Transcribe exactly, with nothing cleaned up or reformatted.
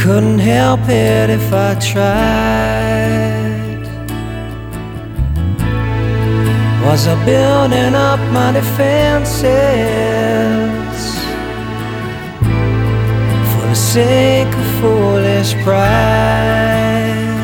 couldn't help it if I tried. Was I building up my defenses for the sake of foolish pride?